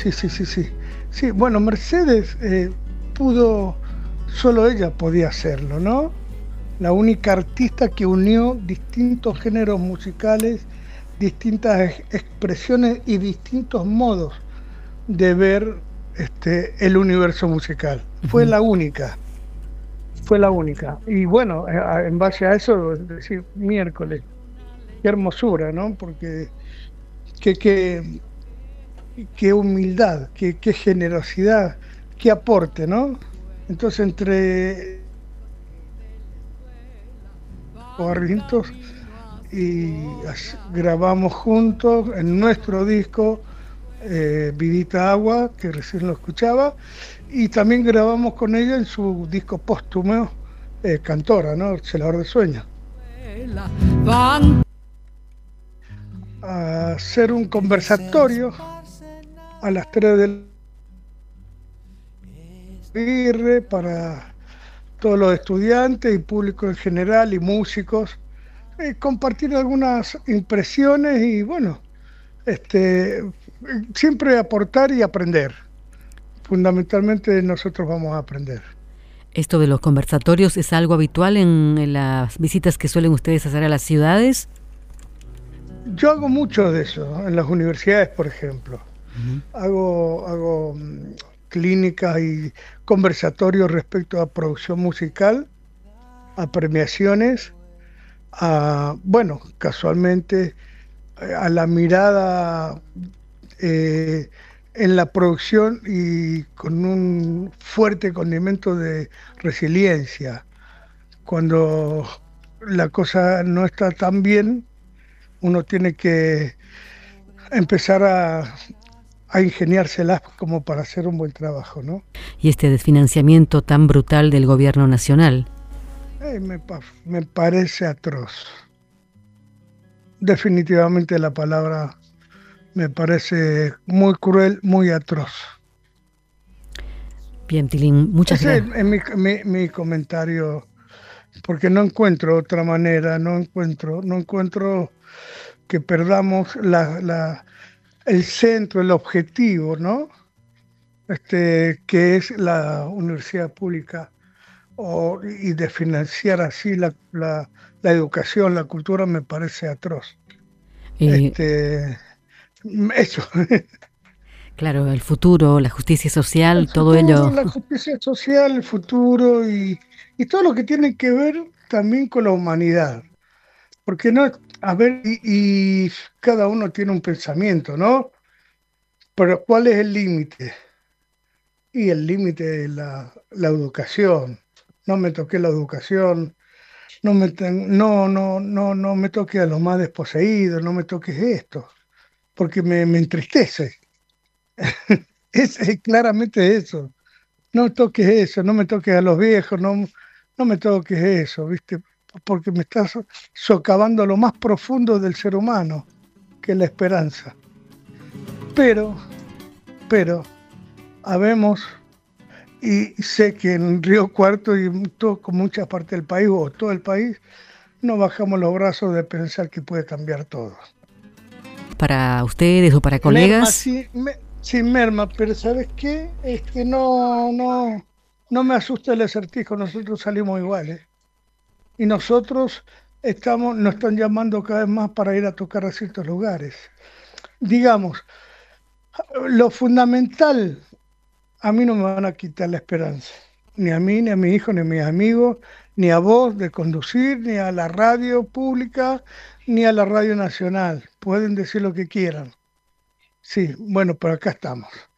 sí, sí, sí, sí. Sí, bueno, Mercedes pudo, solo ella podía hacerlo, ¿no? La única artista que unió distintos géneros musicales, distintas expresiones y distintos modos de ver el universo musical. Ujú. Fue la única. Y bueno, en base a eso, decir, miércoles, qué hermosura, ¿no? Porque qué, qué, qué humildad, qué generosidad, qué aporte, ¿no? Entonces, entre Barrientos y grabamos juntos en nuestro disco Vidita Agua, que recién lo escuchaba, y también grabamos con ella en su disco póstumo, Cantora, ¿no? Celador de Sueños. A hacer un conversatorio a las 3 del Aguirre para todos los estudiantes y público en general y músicos, compartir algunas impresiones y bueno, siempre aportar y aprender. Fundamentalmente nosotros vamos a aprender. ¿Esto de los conversatorios es algo habitual en las visitas que suelen ustedes hacer a las ciudades? Yo hago mucho de eso en las universidades, por ejemplo. Ujú. Hago clínicas y conversatorios respecto a producción musical, a premiaciones, bueno, casualmente a la mirada eh, en la producción y con un fuerte condimento de resiliencia. Cuando la cosa no está tan bien, uno tiene que empezar a ingeniárselas como para hacer un buen trabajo, ¿no? Y este desfinanciamiento tan brutal del gobierno nacional. Me parece atroz. Definitivamente la palabra me parece muy cruel, muy atroz. Bien, Tilín, muchas Ese es gracias. mi comentario, porque no encuentro otra manera, no encuentro que perdamos el centro, el objetivo, ¿no? Que es la universidad pública y de financiar así la educación, la cultura, me parece atroz. Eh, Este, eso, claro, el futuro, la justicia el social, todo futuro, ello. la justicia social, el futuro y todo lo que tiene que ver también con la humanidad. Porque no, a ver, y cada uno tiene un pensamiento, ¿no? Pero ¿cuál es el límite? Y el límite es la educación. No me toqué la educación, no me toque a los más desposeídos, no me toques esto, porque me entristece. Es claramente eso. No toques eso, no me toques a los viejos, no me toques eso, ¿viste? Porque me estás socavando lo más profundo del ser humano, que es la esperanza. Pero, pero, habemos, y sé que en Río Cuarto y con mucha parte del país, o todo el país, no bajamos los brazos de pensar que puede cambiar todo. Para ustedes o para Merma, colegas. sí, sí, merma, pero ¿sabes qué? No me asusta el acertijo, nosotros salimos iguales. Y nosotros nos están llamando cada vez más para ir a tocar a ciertos lugares. Digamos, lo fundamental, a mí no me van a quitar la esperanza. Ni a mí, ni a mi hijo, ni a mis amigos, ni a vos de conducir, ni a la radio pública, ni a la radio nacional. Pueden decir lo que quieran. Sí, bueno, pero acá estamos.